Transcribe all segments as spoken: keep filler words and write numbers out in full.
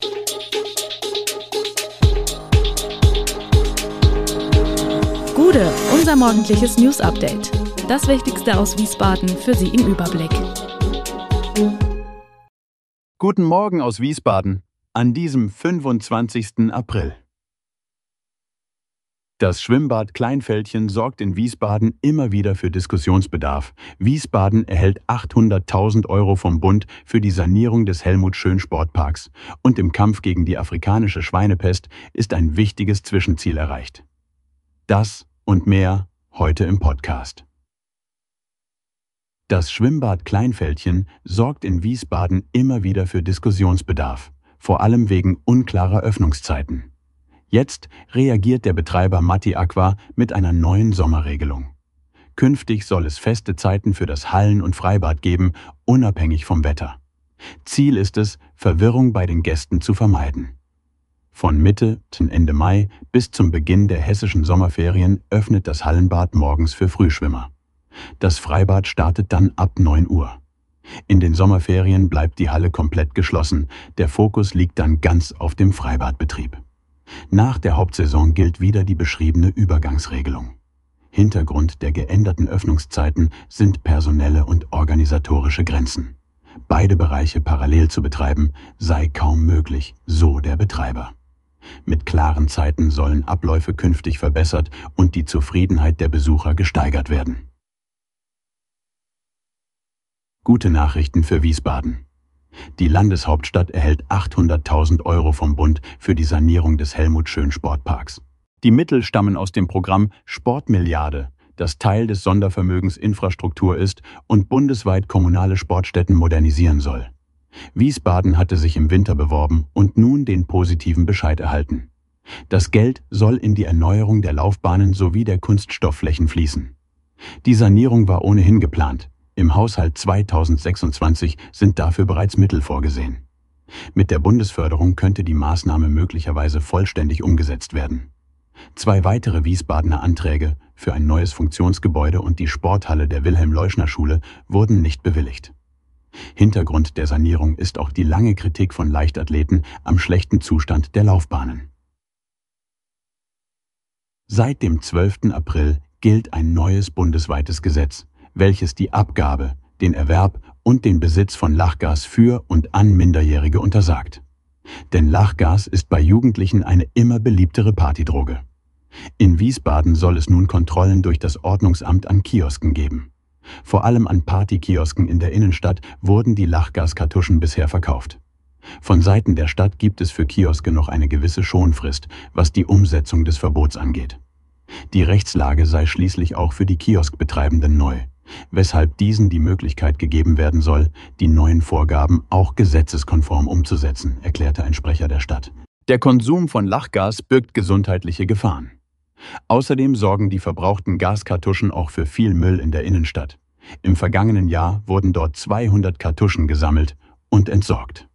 Gude, unser morgendliches News-Update. Das Wichtigste aus Wiesbaden für Sie im Überblick. Guten Morgen aus Wiesbaden an diesem fünfundzwanzigsten April. Das Schwimmbad Kleinfeldchen sorgt in Wiesbaden immer wieder für Diskussionsbedarf. Wiesbaden erhält achthunderttausend Euro vom Bund für die Sanierung des Helmut-Schön-Sportparks. Und im Kampf gegen die afrikanische Schweinepest ist ein wichtiges Zwischenziel erreicht. Das und mehr heute im Podcast. Das Schwimmbad Kleinfeldchen sorgt in Wiesbaden immer wieder für Diskussionsbedarf, vor allem wegen unklarer Öffnungszeiten. Jetzt reagiert der Betreiber Matti Aqua mit einer neuen Sommerregelung. Künftig soll es feste Zeiten für das Hallen- und Freibad geben, unabhängig vom Wetter. Ziel ist es, Verwirrung bei den Gästen zu vermeiden. Von Mitte zum Ende Mai bis zum Beginn der hessischen Sommerferien öffnet das Hallenbad morgens für Frühschwimmer. Das Freibad startet dann ab neun Uhr. In den Sommerferien bleibt die Halle komplett geschlossen. Der Fokus liegt dann ganz auf dem Freibadbetrieb. Nach der Hauptsaison gilt wieder die beschriebene Übergangsregelung. Hintergrund der geänderten Öffnungszeiten sind personelle und organisatorische Grenzen. Beide Bereiche parallel zu betreiben, sei kaum möglich, so der Betreiber. Mit klaren Zeiten sollen Abläufe künftig verbessert und die Zufriedenheit der Besucher gesteigert werden. Gute Nachrichten für Wiesbaden. Die Landeshauptstadt erhält achthunderttausend Euro vom Bund für die Sanierung des Helmut-Schön-Sportparks. Die Mittel stammen aus dem Programm Sportmilliarde, das Teil des Sondervermögens Infrastruktur ist und bundesweit kommunale Sportstätten modernisieren soll. Wiesbaden hatte sich im Winter beworben und nun den positiven Bescheid erhalten. Das Geld soll in die Erneuerung der Laufbahnen sowie der Kunststoffflächen fließen. Die Sanierung war ohnehin geplant. Im Haushalt zweitausendsechsundzwanzig sind dafür bereits Mittel vorgesehen. Mit der Bundesförderung könnte die Maßnahme möglicherweise vollständig umgesetzt werden. Zwei weitere Wiesbadener Anträge für ein neues Funktionsgebäude und die Sporthalle der Wilhelm-Leuschner-Schule wurden nicht bewilligt. Hintergrund der Sanierung ist auch die lange Kritik von Leichtathleten am schlechten Zustand der Laufbahnen. Seit dem zwölften April gilt ein neues bundesweites Gesetz, welches die Abgabe, den Erwerb und den Besitz von Lachgas für und an Minderjährige untersagt. Denn Lachgas ist bei Jugendlichen eine immer beliebtere Partydroge. In Wiesbaden soll es nun Kontrollen durch das Ordnungsamt an Kiosken geben. Vor allem an Partykiosken in der Innenstadt wurden die Lachgaskartuschen bisher verkauft. Von Seiten der Stadt gibt es für Kioske noch eine gewisse Schonfrist, was die Umsetzung des Verbots angeht. Die Rechtslage sei schließlich auch für die Kioskbetreibenden neu, weshalb diesen die Möglichkeit gegeben werden soll, die neuen Vorgaben auch gesetzeskonform umzusetzen, erklärte ein Sprecher der Stadt. Der Konsum von Lachgas birgt gesundheitliche Gefahren. Außerdem sorgen die verbrauchten Gaskartuschen auch für viel Müll in der Innenstadt. Im vergangenen Jahr wurden dort zweihundert Kartuschen gesammelt und entsorgt.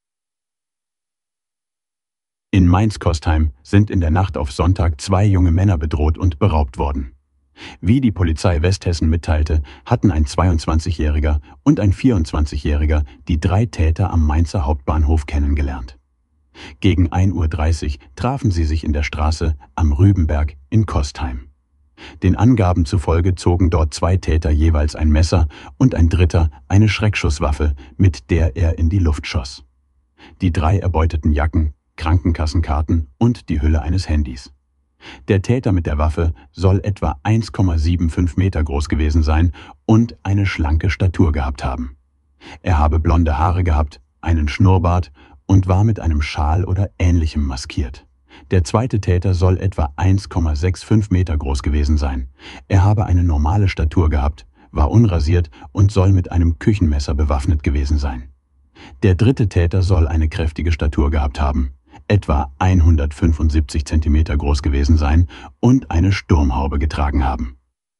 In Mainz-Kostheim sind in der Nacht auf Sonntag zwei junge Männer bedroht und beraubt worden. Wie die Polizei Westhessen mitteilte, hatten ein zweiundzwanzigjähriger und ein vierundzwanzigjähriger die drei Täter am Mainzer Hauptbahnhof kennengelernt. Gegen ein Uhr dreißig trafen sie sich in der Straße Am Rübenberg in Kostheim. Den Angaben zufolge zogen dort zwei Täter jeweils ein Messer und ein dritter eine Schreckschusswaffe, mit der er in die Luft schoss. Die drei erbeuteten Jacken, Krankenkassenkarten und die Hülle eines Handys. Der Täter mit der Waffe soll etwa eins Komma fünfundsiebzig Meter groß gewesen sein und eine schlanke Statur gehabt haben. Er habe blonde Haare gehabt, einen Schnurrbart und war mit einem Schal oder Ähnlichem maskiert. Der zweite Täter soll etwa eins Komma fünfundsechzig Meter groß gewesen sein. Er habe eine normale Statur gehabt, war unrasiert und soll mit einem Küchenmesser bewaffnet gewesen sein. Der dritte Täter soll eine kräftige Statur gehabt haben, etwa hundertfünfundsiebzig Zentimeter groß gewesen sein und eine Sturmhaube getragen haben.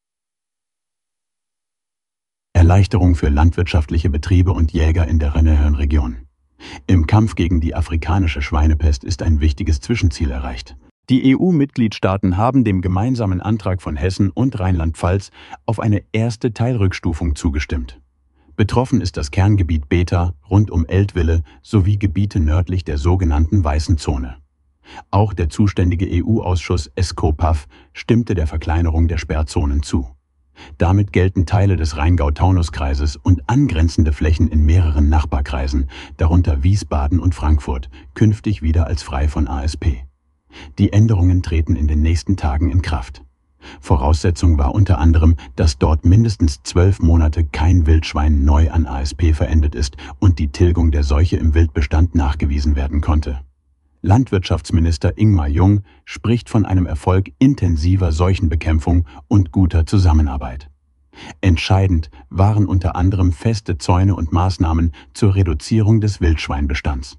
Erleichterung für landwirtschaftliche Betriebe und Jäger in der Rhön-Region. Im Kampf gegen die afrikanische Schweinepest ist ein wichtiges Zwischenziel erreicht. Die E U-Mitgliedstaaten haben dem gemeinsamen Antrag von Hessen und Rheinland-Pfalz auf eine erste Teilrückstufung zugestimmt. Betroffen ist das Kerngebiet Beta rund um Eltville sowie Gebiete nördlich der sogenannten Weißen Zone. Auch der zuständige E U-Ausschuss ESCOPAF stimmte der Verkleinerung der Sperrzonen zu. Damit gelten Teile des Rheingau-Taunus-Kreises und angrenzende Flächen in mehreren Nachbarkreisen, darunter Wiesbaden und Frankfurt, künftig wieder als frei von A S P. Die Änderungen treten in den nächsten Tagen in Kraft. Voraussetzung war unter anderem, dass dort mindestens zwölf Monate kein Wildschwein neu an A S P verendet ist und die Tilgung der Seuche im Wildbestand nachgewiesen werden konnte. Landwirtschaftsminister Ingmar Jung spricht von einem Erfolg intensiver Seuchenbekämpfung und guter Zusammenarbeit. Entscheidend waren unter anderem feste Zäune und Maßnahmen zur Reduzierung des Wildschweinbestands.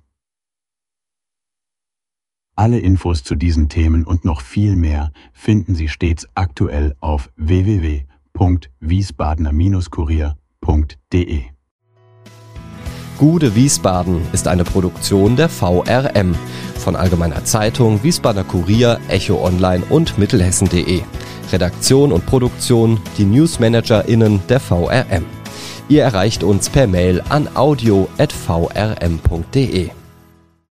Alle Infos zu diesen Themen und noch viel mehr finden Sie stets aktuell auf w w w punkt wiesbadener Kurier punkt de. Gude Wiesbaden ist eine Produktion der V R M von Allgemeiner Zeitung, Wiesbadener Kurier, Echo Online und Mittelhessen punkt de. Redaktion und Produktion die NewsmanagerInnen der V R M. Ihr erreicht uns per Mail an audio at v r m punkt de.